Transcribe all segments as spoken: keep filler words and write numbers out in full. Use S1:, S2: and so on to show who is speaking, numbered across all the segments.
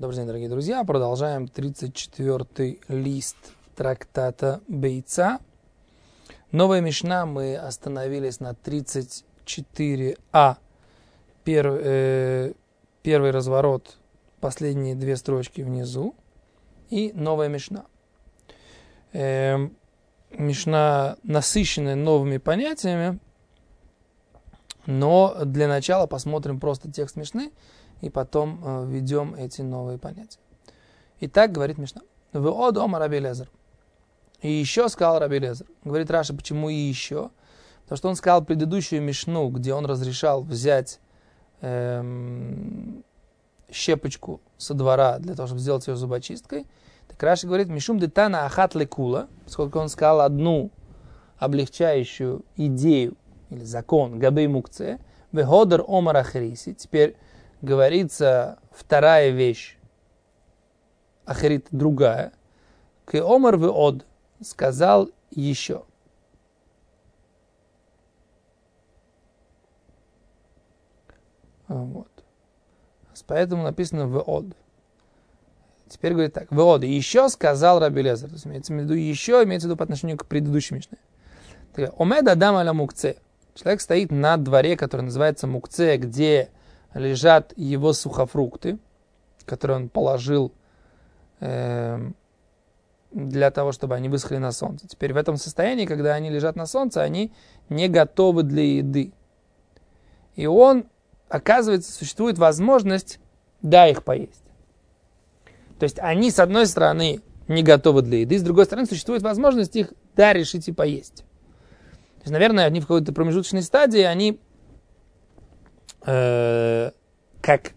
S1: Добрый день, дорогие друзья. Продолжаем тридцать четвёртый лист трактата Бейца. Новая мишна, мы остановились на тридцать четыре а. Первый, э, первый разворот, последние две строчки внизу. И новая мишна. Э, мишна насыщенная новыми понятиями. Но для начала посмотрим просто текст мишны. И потом э, введем эти новые понятия. Итак, говорит мишна. Веод омар Раби Элиэзер. И еще сказал Раби Элиэзер. Говорит Раши, почему и еще? Потому что он сказал предыдущую мишну, где он разрешал взять эм, щепочку со двора для того, чтобы сделать ее зубочисткой. Так Раши говорит, мишум детана ахат лекула, поскольку он сказал одну облегчающую идею или закон габей мукце, веходер омар ахриси. Теперь говорится вторая вещь, ахрит другая. Ке омар веод, сказал еще. Вот. Поэтому написано веод. Теперь говорит так. Веод. Еще сказал Раби Элиэзер. То есть имеется в виду еще, имеется в виду по отношению к предыдущей мишне. Омед адам аля мукце. Человек стоит на дворе, который называется мукце, где лежат его сухофрукты, которые он положил э, для того, чтобы они высохли на солнце. Теперь в этом состоянии, когда они лежат на солнце, они не готовы для еды. И он, оказывается, существует возможность, да, их поесть. То есть они, с одной стороны, не готовы для еды, с другой стороны, существует возможность их, да, решить и поесть. То есть, наверное, они в какой-то промежуточной стадии, они э, как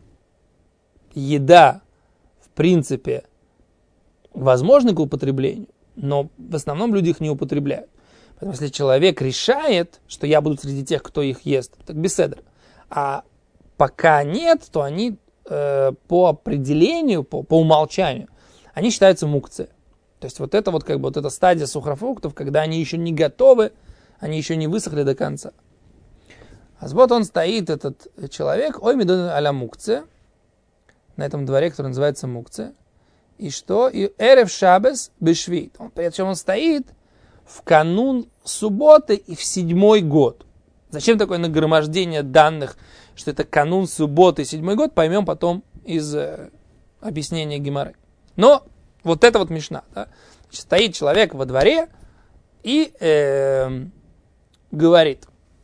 S1: еда, в принципе, возможны к употреблению, но в основном люди их не употребляют. Поэтому если человек решает, что я буду среди тех, кто их ест, так беседер. А пока нет, то они э, по определению, по, по умолчанию, они считаются мукце. То есть вот это вот как бы вот эта стадия сухофруктов, когда они еще не готовы, они еще не высохли до конца. А вот он стоит, этот человек, ой медон аля мукце, на этом дворе, который называется мукце. И что? И эрев шабес бешвит. Причем он стоит в канун субботы и в седьмой год. Зачем такое нагромождение данных, что это канун субботы и седьмой год, поймем потом из э, объяснения Гемары. Но вот это вот мишна. Да? Значит, стоит человек во дворе и э, говорит.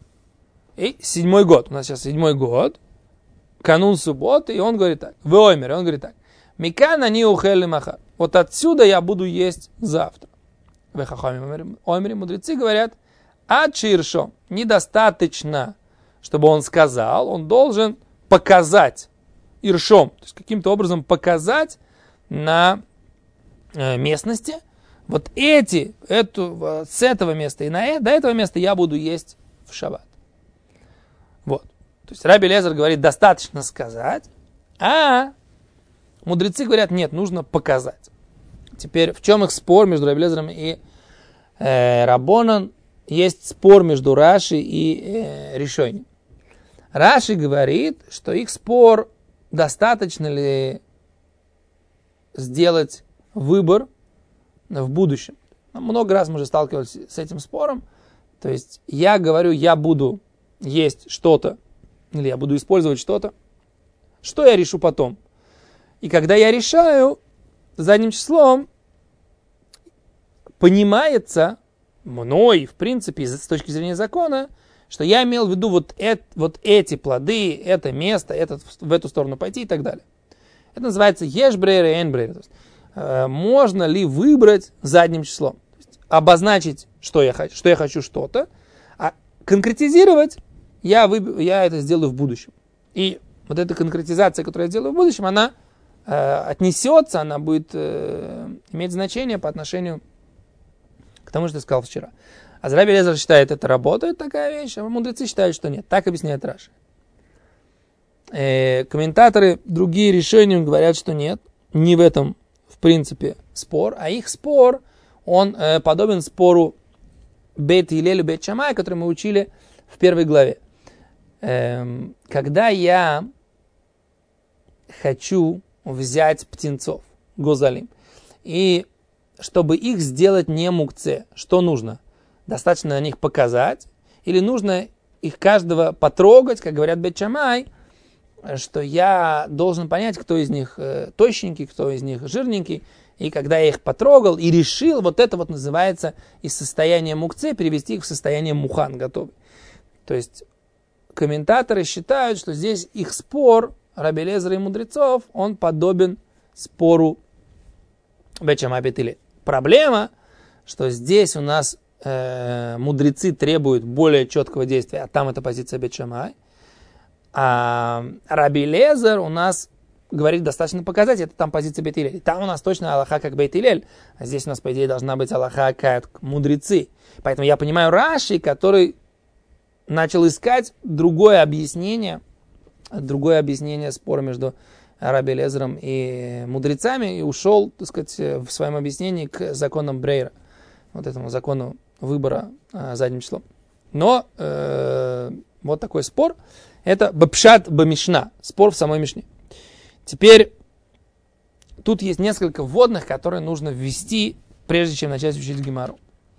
S1: И седьмой год. У нас сейчас седьмой год. Канун субботы. И он говорит так. Веомер. Он говорит так. Микана ни ухели махар. Вот отсюда я буду есть завтра. Омери, мудрецы говорят, а чиршо, недостаточно, чтобы он сказал, он должен показать иршом, то есть каким-то образом показать на местности, вот эти, эту, с этого места и на, до этого места я буду есть в шаббат. Вот. То есть Раби Элиэзер говорит, достаточно сказать, а мудрецы говорят, нет, нужно показать. Теперь, в чем их спор между Раби Элиэзером и э, Рабонан? Есть спор между Раши и э, Ришойни. Раши говорит, что их спор, достаточно ли сделать выбор в будущем. Много раз мы уже сталкивались с этим спором. То есть, я говорю, я буду есть что-то, или я буду использовать что-то, что я решу потом. И когда я решаю, задним числом понимается мной, в принципе, с точки зрения закона, что я имел в виду вот, это, вот эти плоды, это место, этот, в эту сторону пойти и так далее. Это называется еш-брейр и эн-брейр. То есть, э, можно ли выбрать задним числом? То есть, обозначить, что я хочу, что я хочу что-то, а конкретизировать я, выб... я это сделаю в будущем. И вот эта конкретизация, которую я делаю в будущем, она э, отнесется, она будет э, иметь значение по отношению к тому, что я сказал вчера. А Раби Элиэзер считает, это работает такая вещь, а мудрецы считают, что нет. Так объясняет Раши. Э, комментаторы, другие решения говорят, что нет. Не в этом, в принципе, спор. А их спор, он э, подобен спору Бейт Гилель и Бейт Шамай, который мы учили в первой главе. Э, когда я хочу взять птенцов, гозалим. И чтобы их сделать не мукце, что нужно? Достаточно на них показать, или нужно их каждого потрогать, как говорят бет шамай, что я должен понять, кто из них тощенький, кто из них жирненький. И когда я их потрогал и решил, вот это вот называется из состояния мукце перевести их в состояние мухан, готовый. То есть комментаторы считают, что здесь их спор Раби Элиэзера и мудрецов, он подобен спору бет шамай бет Гиллель. Проблема, что здесь у нас э, мудрецы требуют более четкого действия, а там это позиция бет шамай. А Раби Элиэзер у нас говорит, достаточно показать, это там позиция бет Гиллель. Там у нас точно алаха как бет Гиллель, а здесь у нас, по идее, должна быть алаха как мудрецы. Поэтому я понимаю Раши, который начал искать другое объяснение, другое объяснение спора между Раби Элиэзером и мудрецами, и ушел, так сказать, в своем объяснении к законам Брейра, вот этому закону выбора а, задним числом. Но э, вот такой спор. Это бапшат бамишна, спор в самой Мишне. Теперь тут есть несколько вводных, которые нужно ввести, прежде чем начать учить Гемару.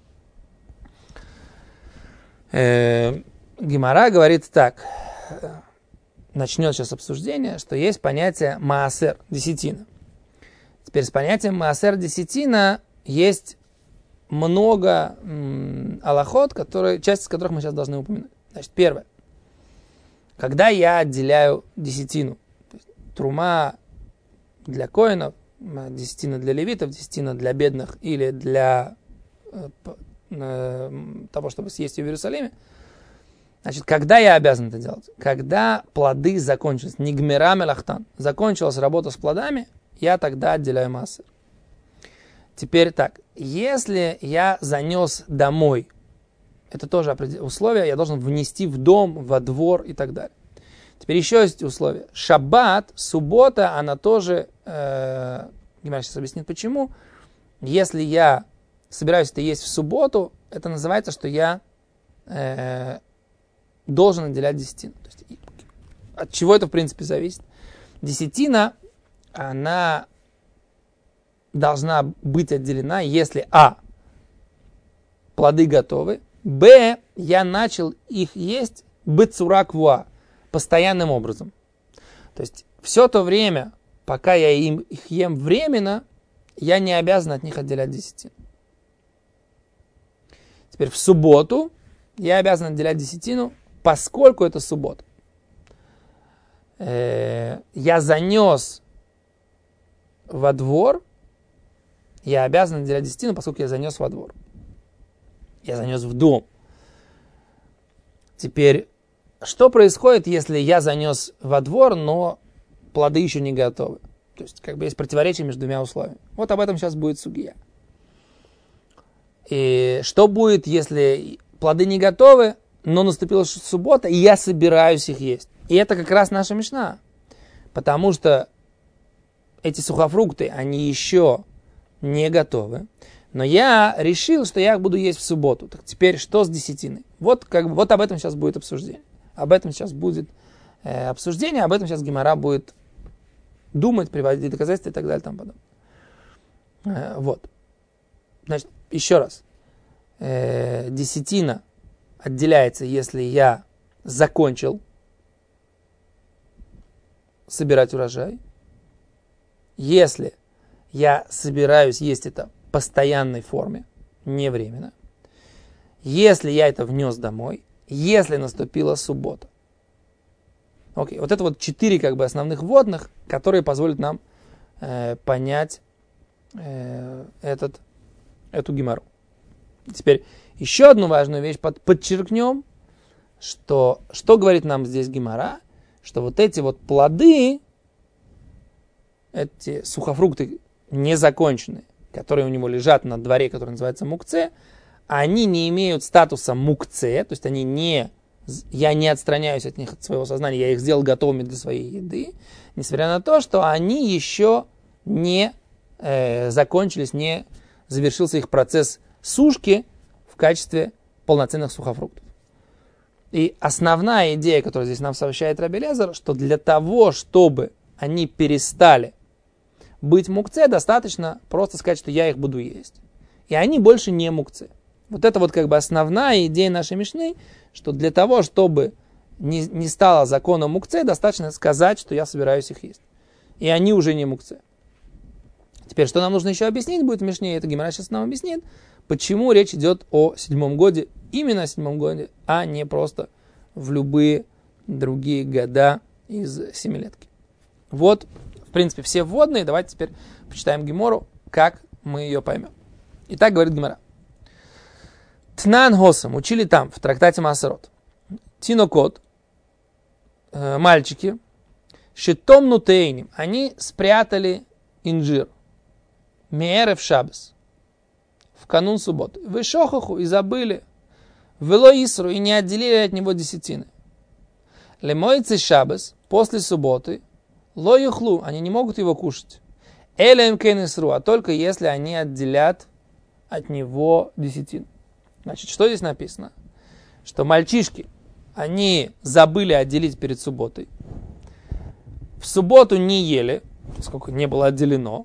S1: Э, Гемара говорит так, начнет сейчас обсуждение, что есть понятие маасер, десятина. Теперь с понятием маасер, десятина есть много м, алахот, которые, часть из которых мы сейчас должны упомянуть. Значит, первое. Когда я отделяю десятину, то есть трума для коинов, десятина для левитов, десятина для бедных или для э, э, того, чтобы съесть ее в Иерусалиме, значит, когда я обязан это делать? Когда плоды закончились, нигмера мелахтан, закончилась работа с плодами, я тогда отделяю маасер. Теперь так, если я занес домой, это тоже условие, я должен внести в дом, во двор и так далее. Теперь еще есть условие. Шаббат, суббота, она тоже, э, Гемара сейчас объяснит почему. Если я собираюсь это есть в субботу, это называется, что я э, должен отделять десятину. То есть, от чего это в принципе зависит? Десятина, она должна быть отделена, если а. плоды готовы, б. я начал их есть бецура квуа, постоянным образом. То есть все то время, пока я им, их ем временно, я не обязан от них отделять десятину. Теперь в субботу я обязан отделять десятину, поскольку это суббота. Э, я занес во двор, я обязан отделять десятину, поскольку я занес во двор. Я занес в дом. Теперь, что происходит, если я занес во двор, но плоды еще не готовы? То есть, как бы есть противоречие между двумя условиями. Вот об этом сейчас будет сугия. И что будет, если плоды не готовы, но наступила суббота, и я собираюсь их есть? И это как раз наша мишна. Потому что эти сухофрукты, они еще не готовы. Но я решил, что я их буду есть в субботу. Так теперь что с десятиной? Вот, как бы, вот об этом сейчас будет обсуждение. Об этом сейчас будет э, обсуждение, об этом сейчас Гемара будет думать, приводить доказательства и так далее. Там потом. Э, вот. Значит, еще раз. Э, десятина отделяется, если я закончил собирать урожай. Если я собираюсь есть это в постоянной форме, не временно. Если я это внес домой, если наступила суббота. Окей, вот это вот четыре как бы основных вводных, которые позволят нам э, понять э, этот, эту гемару. Теперь еще одну важную вещь под, подчеркнем, что, что говорит нам здесь гемара, что вот эти вот плоды, эти сухофрукты незаконченные, которые у него лежат на дворе, который называется мукце, они не имеют статуса мукце, то есть они не, я не отстраняюсь от них, от своего сознания, я их сделал готовыми для своей еды, несмотря на то, что они еще не э, закончились, не завершился их процесс сушки в качестве полноценных сухофруктов. И основная идея, которую здесь нам сообщает Раби Элиэзер, что для того, чтобы они перестали быть мукце, достаточно просто сказать, что я их буду есть. И они больше не мукце. Вот это вот как бы основная идея нашей мишны, что для того, чтобы не, не стало законом мукце, достаточно сказать, что я собираюсь их есть. И они уже не мукце. Теперь, что нам нужно еще объяснить будет в мишне, это Гемара сейчас нам объяснит, почему речь идет о седьмом годе, именно о седьмом годе, а не просто в любые другие года из семилетки. Вот, в принципе, все вводные. Давайте теперь почитаем Гемору, как мы ее поймем. Итак, говорит Гемара. Тнан Госам, учили там, в трактате Маасерот. Тинокот, э, мальчики, щитом нутейним, они спрятали инжир, меэры в шабес, в канун субботы. Вышохаху и забыли, вело исру и не отделили от него десятины. Лемойцы шабес, после субботы, ло юхлу, они не могут его кушать. Элем кен исру, а только если они отделят от него десятину. Значит, что здесь написано? Что мальчишки, они забыли отделить перед субботой. В субботу не ели, поскольку не было отделено.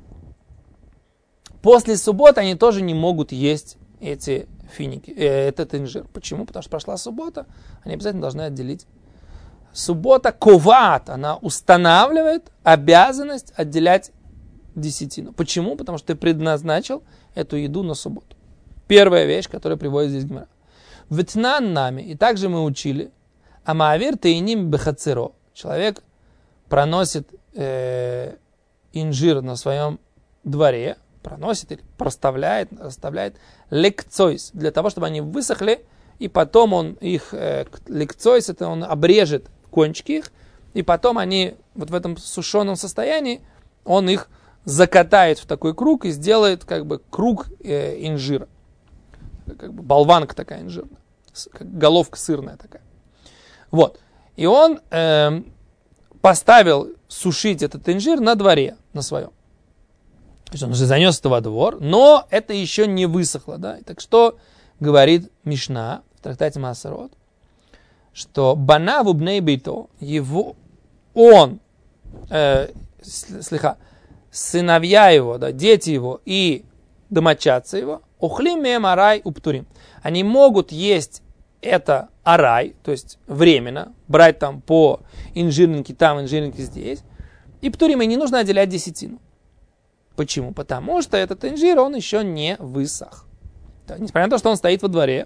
S1: После субботы они тоже не могут есть эти финики, э, этот инжир. Почему? Потому что прошла суббота, они обязательно должны отделить. Суббота коват, она устанавливает обязанность отделять десятину. Почему? Потому что ты предназначил эту еду на субботу. Первая вещь, которая приводит здесь Гемара. Ветнан нами, и также мы учили, амаавир тейним бехацеро. Человек проносит э, инжир на своем дворе, проносит или проставляет, расставляет лекцойс, для того, чтобы они высохли, и потом он их, э, лекцойс, это он обрежет кончики их, и потом они вот в этом сушеном состоянии, он их закатает в такой круг и сделает как бы круг э, инжира. Как бы болванка такая инжирная, как головка сырная такая. Вот. И он э, поставил сушить этот инжир на дворе, на своем. То есть он уже занес это во двор, но это еще не высохло. Да? Так что говорит Мишна в трактате Маасерот, что бана вубней бейто, его, он, э, слиха, сыновья его, да, дети его и домочадцы его, ухлим мем арай уптурим. Они могут есть это арай, то есть временно, брать там по инжирнике там, инжирнике здесь, и птурим, и не нужно отделять десятину. Почему? Потому что этот инжир, он еще не высох. Да, несмотря на то, что он стоит во дворе,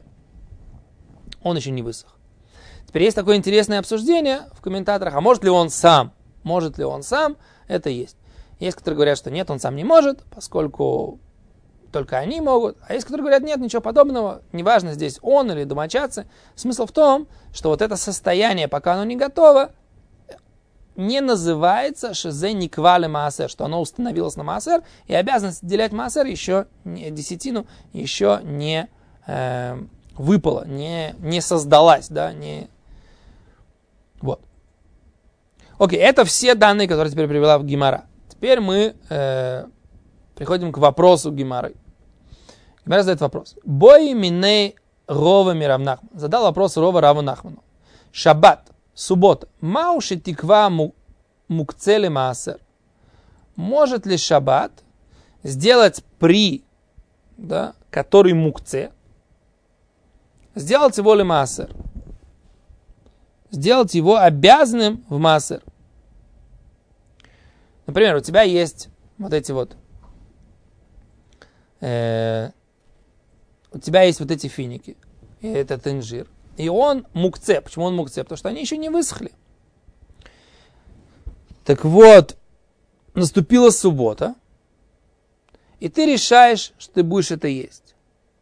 S1: он еще не высох. Теперь есть такое интересное обсуждение в комментаторах, а может ли он сам? Может ли он сам? Это есть. Есть, которые говорят, что нет, он сам не может, поскольку только они могут. А есть, которые говорят, нет, ничего подобного, неважно здесь он или домочадцы. Смысл в том, что вот это состояние, пока оно не готово, не называется шизе никвале маасер, что оно установилось на маасер, и обязанность отделять маасер еще не, десятину еще не э, выпала, не, не создалась, да, не... Вот. Окей, это все данные, которые теперь привела в Гемара. Теперь мы э, приходим к вопросу Гемары. Гемара задает вопрос. Бой миней Рова Миравнахман. Задал вопрос Рова Раву Нахману. Шаббат, суббота. Мауши тиква мукцеле маасер. Может ли шаббат сделать при, да, который мукце, сделать его ли маасер? Сделать его обязанным в маасер. Например, у тебя есть вот эти вот э, у тебя есть вот эти финики, и этот инжир. И он мукце. Почему он мукце? Потому что они еще не высохли. Так вот, наступила суббота, и ты решаешь, что ты будешь это есть.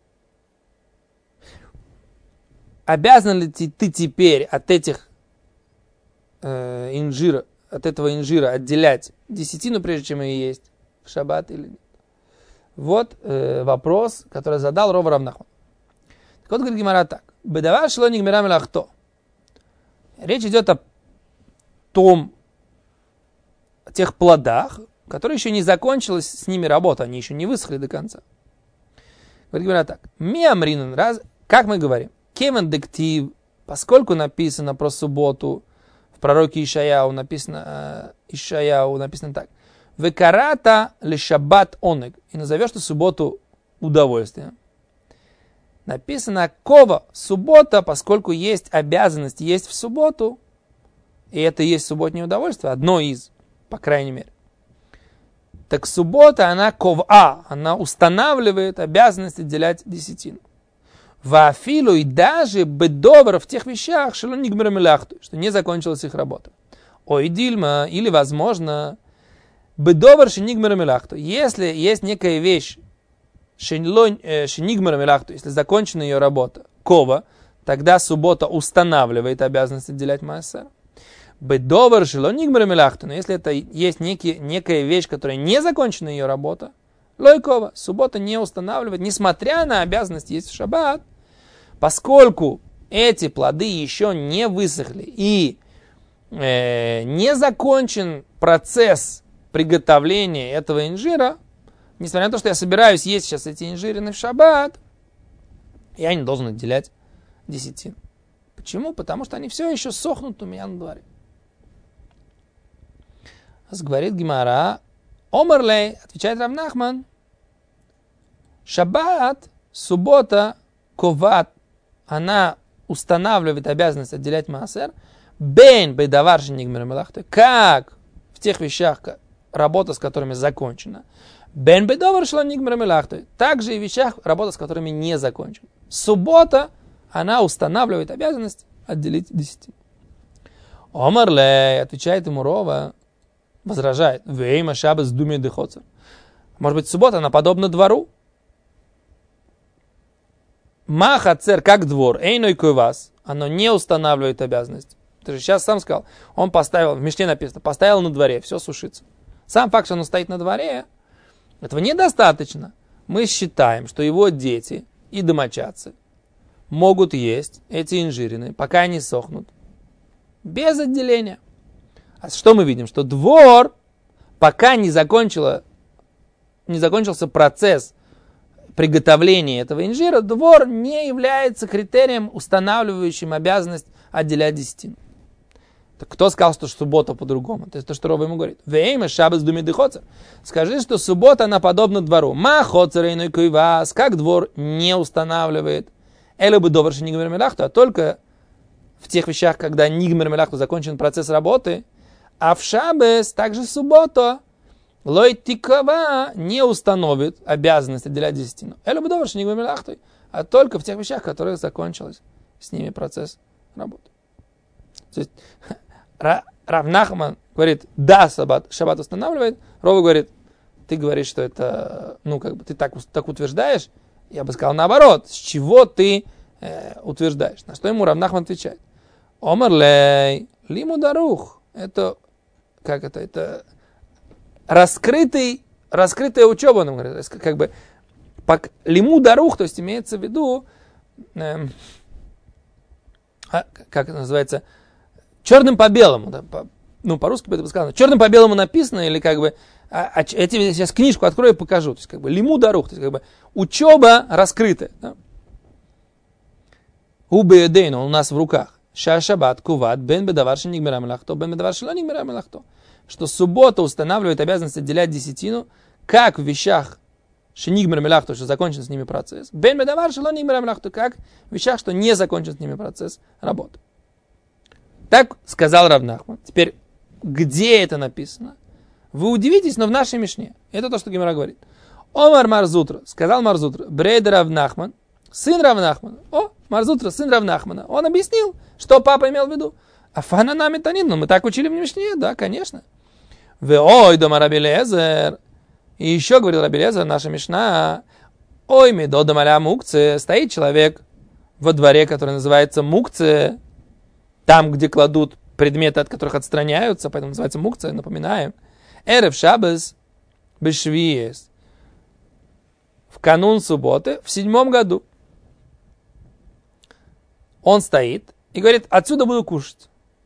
S1: Обязан ли ты, ты теперь от этих э, инжира, от этого инжира отделять десятину, прежде чем ее есть в шаббат или нет? Вот э, вопрос, который задал Ров Рав Нахман. Так вот, говорит Гемара так. Бедавар шло нигмера мелахто. Речь идет о том, о тех плодах, которые еще не закончилась с ними работа, они еще не высохли до конца. Говорит Гемара так. Ми амринан, раз, как мы говорим, кевен дектив, поскольку написано про субботу, в пророке Ишаяу написано, э, Ишаяу написано так. Векарата ле шаббат онег. И назовешь ты субботу удовольствием. Написано кова, суббота, поскольку есть обязанность есть в субботу, и это и есть субботнее удовольствие, одно из, по крайней мере. Так суббота, она кова, она устанавливает обязанность отделять десятину. Вафилу и даже бедовар в тех вещах, что не закончилась их работа. Ой, дильма, или возможно, бедовар шенигмер мелахту. Если есть некая вещь, шенигмер мелахту, если закончена ее работа, кова, тогда суббота устанавливает обязанность отделять маасер. Бедовар шелонигмер мелахту, но если это есть некий, некая вещь, которая не закончена ее работа, лойкова, суббота не устанавливает, несмотря на обязанность есть в шаббат, поскольку эти плоды еще не высохли и э, не закончен процесс приготовления этого инжира, несмотря на то, что я собираюсь есть сейчас эти инжирины в шаббат, я не должен отделять десятину. Почему? Потому что они все еще сохнут у меня на дворе. Говорит Гемара, Омарлей, отвечает Рав Нахман, шаббат, суббота, коват, она устанавливает обязанность отделять маасер, бен бейдавар шенигмер мелахтой, как в тех вещах, работа с которыми закончена, бен бейдавар шенигмер мелахтой, также и в вещах, работа с которыми не закончена. Суббота, она устанавливает обязанность отделить десятину. Омарлей, отвечает ему Рова, возражает, вейма шаббат с думи дыхоцер. Может быть, суббота, она подобна двору? Маха цер, как двор, эйной куйвас, оно не устанавливает обязанность. Ты же сейчас сам сказал, он поставил, в Мишне написано, поставил на дворе, все сушится. Сам факт, что оно стоит на дворе, этого недостаточно. Мы считаем, что его дети и домочадцы могут есть эти инжирины, пока они сохнут, без отделения. А что мы видим? Что двор, пока не, закончила, не закончился процесс приготовления этого инжира, двор не является критерием, устанавливающим обязанность отделять десятину. Так кто сказал, что суббота по-другому? Это то, что Рова ему говорит. Вейма шаббат думи дыхоцер. Скажи, что суббота, она подобна двору. Ма хоцер эйной куйвас, как двор не устанавливает. Эле бы довар шенигмер мелахту, а только в тех вещах, когда нигмер мелахту закончен процесс работы, а в шаббес, также в субботу, лой тикава не установит обязанность отделять десятину. Эле бы довар шенигмер мелахту, а только в тех вещах, которые закончились с ними процесс работы. То есть Рав Нахман говорит, да, шаббат, шаббат устанавливает. Рова говорит, ты говоришь, что это, ну, как бы ты так, так утверждаешь. Я бы сказал наоборот, с чего ты э, утверждаешь. На что ему Рав Нахман отвечает. Омарлей, лиму дарух. Это, как это, это раскрытый, раскрытая учеба, он говорит, как бы, пак, лиму дарух, то есть имеется в виду, э, как это называется, черным по белому, да, по, ну, по-русски бы это сказано, черным по белому написано, или как бы, а, а, я тебе сейчас книжку открою и покажу, то есть, как бы, лиму дарух, то есть, как бы, учеба раскрытая, да. Убеедейну у нас в руках, ша шаббат куват, бен бедавар шенигмера мелахто, бен бедавар шело нигмера мелахто, что суббота устанавливает обязанность отделять десятину, как в вещах шенигмер мелахто, что закончен с ними процесс, бен бедавар шело нигмера мелахто, как в вещах, что не закончен с ними процесс работы. Так сказал Рав Нахман. Теперь, где это написано? Вы удивитесь, но в нашей Мишне. Это то, что Гемара говорит. Омар Марзутра, сказал Марзутра, брейд Рав Нахман, сын Рав Нахмана. О, Марзутра, сын Рав Нахмана. Он объяснил, что папа имел в виду. Афана нами танин, но мы так учили в Мишне, да, конечно. Ве ой, дома Раби Элиэзер. И еще говорил Раби Элиэзер, наша Мишна. Ой, ми до дома ля мукце. Стоит человек во дворе, который называется мукце. Там, где кладут предметы, от которых отстраняются, поэтому называется мукция, напоминаем. Эрев шаббес бешвиес. В канун субботы, в седьмом году. Он стоит и говорит, отсюда буду кушать.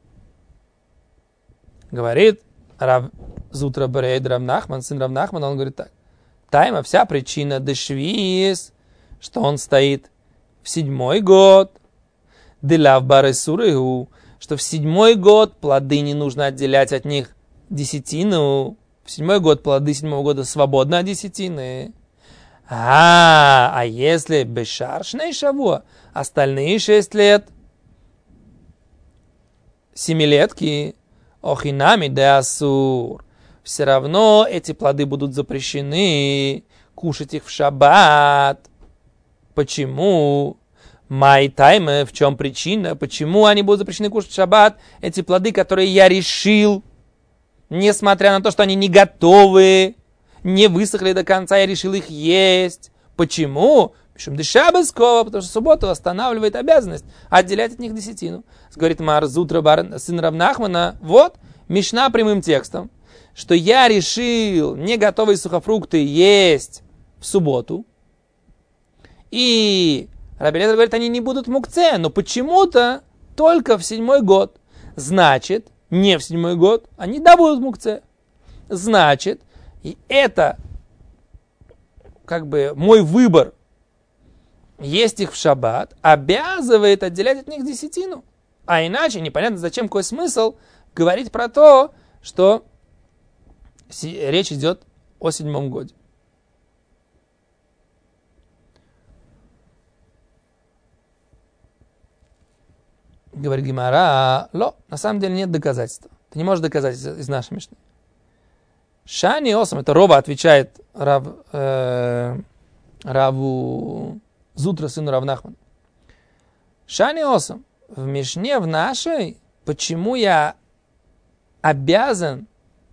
S1: Говорит Рав Зутра Берейд Рав Нахман, сын Рав Нахман, он говорит так. Тайма, вся причина дешвиес, что он стоит в седьмой год. Делав баресурыгу, что в седьмой год плоды не нужно отделять от них десятину в седьмой год плоды седьмого года свободны от десятины. А, а если бешаршный шавуа, остальные шесть лет, семилетки, охинами де асур, все равно эти плоды будут запрещены, кушать их в шаббат. Почему? Май тайме, в чем причина? Почему они будут запрещены кушать в шаббат? Эти плоды, которые я решил, несмотря на то, что они не готовы, не высохли до конца, я решил их есть. Почему? Потому что субботу останавливает обязанность отделять от них десятину. Говорит Мар Зутра бар, сын Рав Нахмана, вот, Мишна прямым текстом, что я решил не готовые сухофрукты есть в субботу. И Раби Элиэзер говорит, они не будут мукце, но почему-то только в седьмой год. Значит, не в седьмой год, они да будут мукце. Значит, и это как бы мой выбор есть их в шаббат обязывает отделять от них десятину. А иначе непонятно, зачем, какой смысл говорить про то, что речь идет о седьмом годе. Говорит Гемара, ло, на самом деле нет доказательства. Ты не можешь доказать из, из нашей Мишны. Шани осам, это Роба отвечает Рав, э, Раву Зутра, сыну Рав Нахмана. Шани осам, в Мишне в нашей, почему я обязан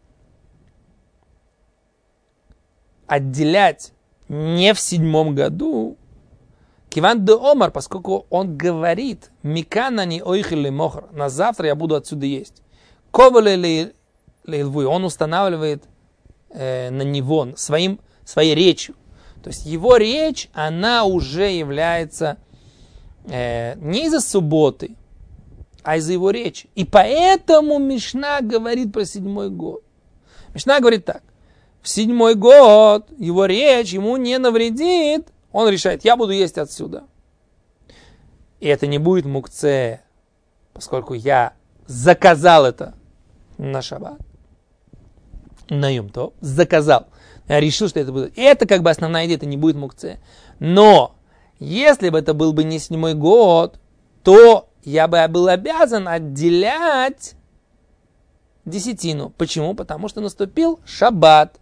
S1: отделять не в седьмом году, Киван де Омар, поскольку он говорит, Миканани ойхили мохр, на завтра я буду отсюда есть. Ковале лейлвуй, он устанавливает э, на него своим, своей речью. То есть его речь, она уже является э, не из-за субботы, а из-за его речи. И поэтому Мишна говорит про седьмой год. Мишна говорит так, в седьмой год его речь ему не навредит, он решает, я буду есть отсюда. И это не будет мукце, поскольку я заказал это на шаббат. На юм-то заказал. Я решил, что это будет. И это как бы основная идея, это не будет мукце. Но, если бы это был бы не седьмой год, то я бы был обязан отделять десятину. Почему? Потому что наступил шаббат.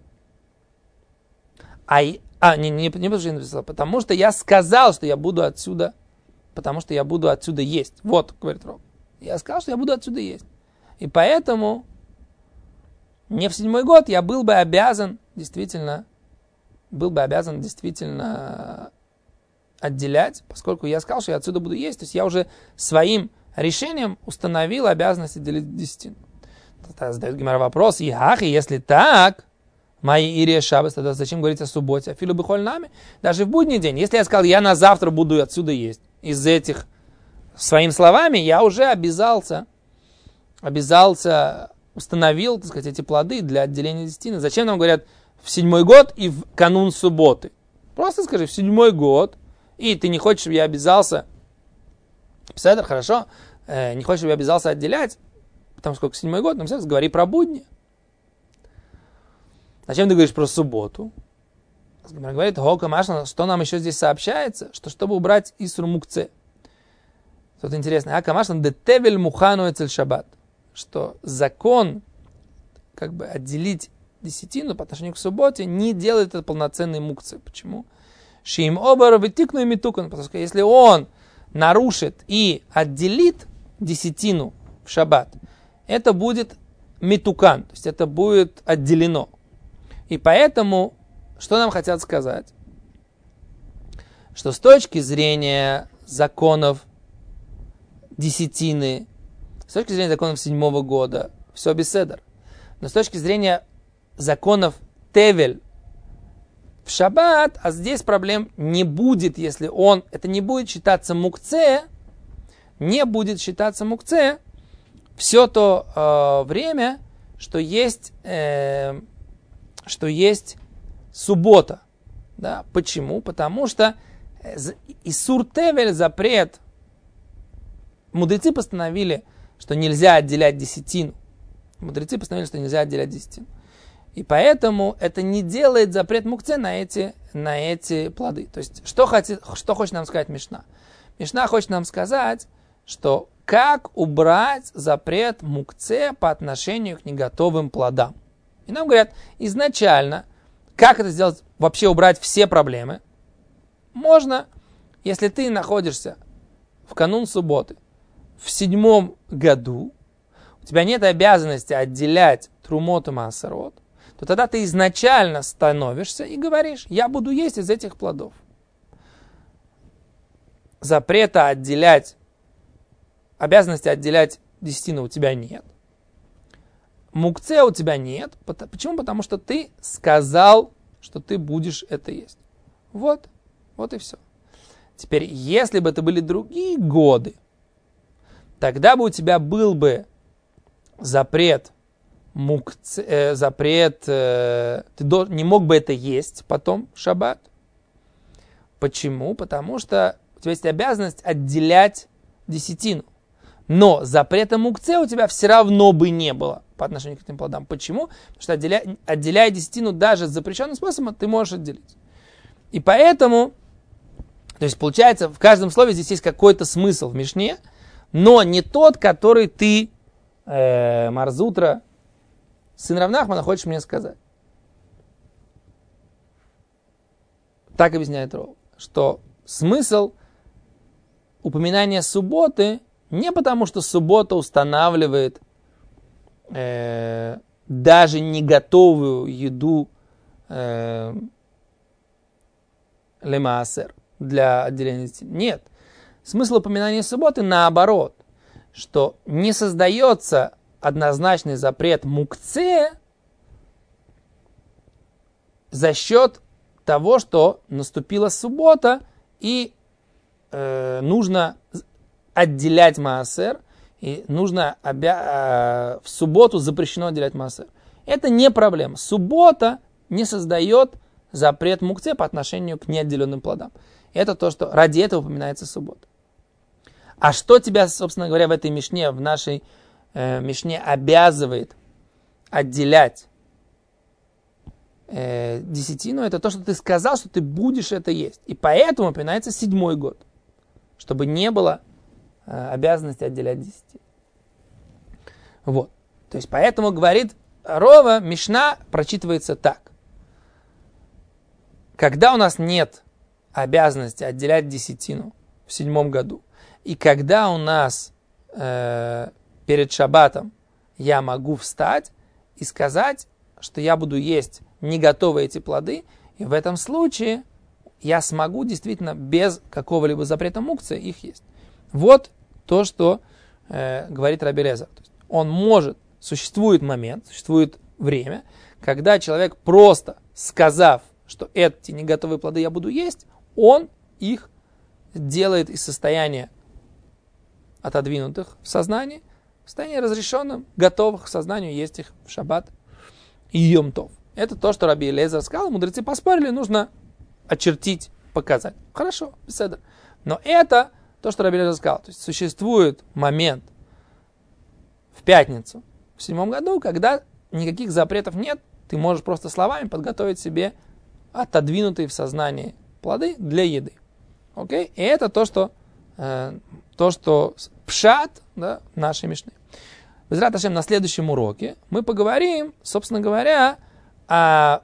S1: А, а не, не, не потому что я написал, потому что я сказал, что я буду отсюда, потому что я буду отсюда есть. Вот, говорит Роб. Я сказал, что я буду отсюда есть. И поэтому не в седьмой год я был бы обязан действительно, был бы обязан действительно отделять, поскольку я сказал, что я отсюда буду есть. То есть я уже своим решением установил обязанность отделить десятину. Тогда задает Гемара вопрос, Ихах, и если так, мои ирия шаббат, тогда зачем говорить о субботе? Афилу бихоль нами? Даже в будний день. Если я сказал, я на завтра буду отсюда есть, из этих, своими словами, я уже обязался, обязался, установил, так сказать, эти плоды для отделения десятины. Зачем нам говорят в седьмой год и в канун субботы? Просто скажи, в седьмой год, и ты не хочешь, чтобы я обязался, писать, хорошо, э, не хочешь, чтобы я обязался отделять, потому что сколько седьмой год, но все, говори про будни. Зачем ты говоришь про субботу? Говорит, что нам еще здесь сообщается, что чтобы убрать Исру Мукце. Что-то интересное. А камашна детевель мухану эцель шаббат. Что закон, как бы отделить десятину по отношению к субботе, не делает это полноценной мукце. Почему? Шиим обар вытикну и митукан. Потому что если он нарушит и отделит десятину в шаббат, это будет митукан. То есть это будет отделено. И поэтому, что нам хотят сказать? Что с точки зрения законов десятины, с точки зрения законов седьмого года, все беседер. Но с точки зрения законов тевель в шаббат, а здесь проблем не будет, если он, это не будет считаться мукце, не будет считаться мукце все то э, время, что есть... Э, что есть суббота. Да? Почему? Потому что Исур Тевель, запрет, мудрецы постановили, что нельзя отделять десятину. Мудрецы постановили, что нельзя отделять десятину. И поэтому это не делает запрет мукце на эти, на эти плоды. То есть, что хочет, что хочет нам сказать Мишна? Мишна хочет нам сказать, что как убрать запрет мукце по отношению к неготовым плодам. И нам говорят, изначально, как это сделать, вообще убрать все проблемы, можно, если ты находишься в канун субботы, в седьмом году, у тебя нет обязанности отделять трумот и маасерот, то тогда ты изначально становишься и говоришь, я буду есть из этих плодов. Запрета отделять, обязанности отделять десятину у тебя нет. Мукце у тебя нет. Почему? Потому что ты сказал, что ты будешь это есть. Вот, вот и все. Теперь, если бы это были другие годы, тогда бы у тебя был бы запрет, мукце, э, запрет, э, ты до, не мог бы это есть потом в шаббат. Почему? Потому что у тебя есть обязанность отделять десятину. Но запрета мукце у тебя все равно бы не было по отношению к этим плодам. Почему? Потому что отделяя, отделяя десятину даже запрещенным способом, ты можешь отделить. И поэтому, то есть получается, в каждом слове здесь есть какой-то смысл в Мишне, но не тот, который ты, э, Марзутра, сын Рав Нахмана, хочешь мне сказать. Так объясняет Ров, что смысл упоминания субботы не потому, что суббота устанавливает э, даже не готовую еду э, лемаасер для отделения детей. Нет. Смысл упоминания субботы наоборот, что не создается однозначный запрет мукце за счет того, что наступила суббота и э, нужно отделять маасер, и нужно обя... э, в субботу запрещено отделять маасер. Это не проблема. Суббота не создает запрет мукце по отношению к неотделенным плодам. Это то, что ради этого упоминается суббота. А что тебя, собственно говоря, в этой мишне, в нашей э, мишне обязывает отделять э, десятину, это то, что ты сказал, что ты будешь это есть. И поэтому упоминается седьмой год, чтобы не было э, обязанности отделять десятину. Вот. То есть поэтому говорит Рова, мишна прочитывается так. Когда у нас нет обязанности отделять десятину в седьмом году, и когда у нас э, перед шаббатом я могу встать и сказать, что я буду есть не готовые эти плоды, и в этом случае я смогу действительно без какого-либо запрета мукция их есть. Вот то, что э, говорит Раби Элиэзер. Он может, существует момент, существует время, когда человек просто сказав, что эти не готовые плоды я буду есть, он их делает из состояния отодвинутых в сознании, в состоянии разрешенном, готовых к сознанию есть их в шаббат и йом тов. Это то, что Раби Элиэзер сказал, мудрецы поспорили, нужно очертить, показать. Хорошо, беседа. Но это то, что Раби Элиэзер сказал. То есть существует момент в пятницу, в седьмом году, когда никаких запретов нет, ты можешь просто словами подготовить себе отодвинутые в сознании плоды для еды. Окей? И это то, что э, то, что пшат, да, нашей мишны. Безрат Ашем, на следующем уроке мы поговорим, собственно говоря, о,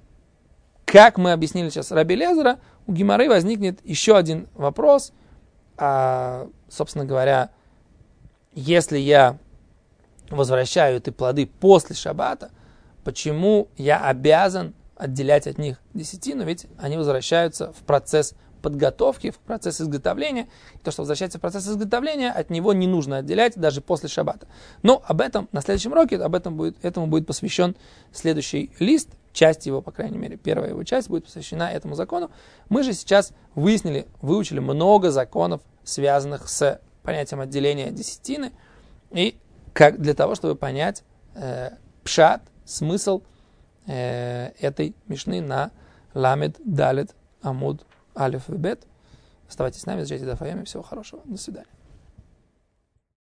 S1: как мы объяснили сейчас Раби Элиэзера, у Гемары возникнет еще один вопрос. А, собственно говоря, если я возвращаю эти плоды после шаббата, почему я обязан отделять от них десятину, ведь они возвращаются в процесс подготовки, в процесс изготовления. И то, что возвращается в процесс изготовления, от него не нужно отделять даже после шаббата. Но об этом на следующем уроке, об этом будет, этому будет посвящен следующий лист, часть его, по крайней мере, первая его часть будет посвящена этому закону. Мы же сейчас выяснили, выучили много законов, связанных с понятием отделения десятины, и как для того, чтобы понять э, пшат, смысл э, этой мишны на ламед, далет, амуд, алиф и бет. Оставайтесь с нами, изучайте даф йоми. Всего хорошего. До свидания.